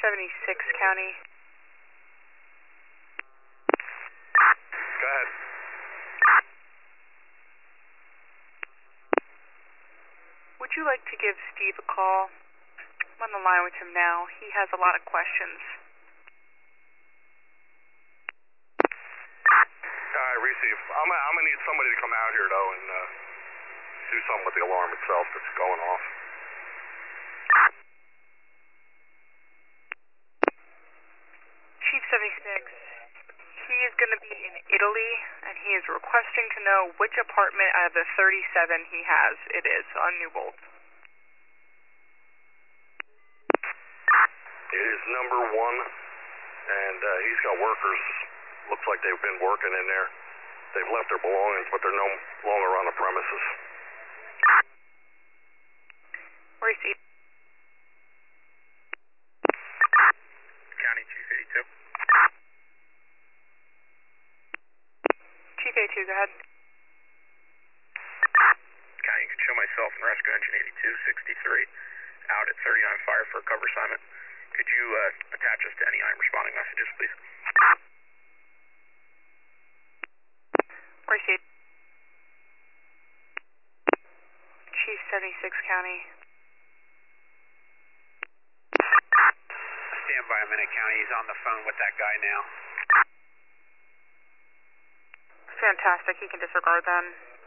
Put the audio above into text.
76 County. Go ahead. Would you like to give Steve a call? I'm on the line with him now. He has a lot of questions. Alright, receive. I'm gonna need somebody to come out here though and do something with the alarm itself that's going off. Chief 76, he is going to be in Italy, and he is requesting to know which apartment out of the 37 he has it is on Newbold. It is number 1, and he's got workers. Looks like they've been working in there. They've left their belongings, but they're no longer on the premises. Where is he? County Chief 82. Chief 82, go ahead. County, you can show myself and Rescue Engine 8263 out at 39 Fire for a cover assignment. Could you attach us to any I'm responding messages, please? Where is he? Chief 76 County. Stand by a minute, County. He's on the phone with that guy now. Fantastic. He can disregard then.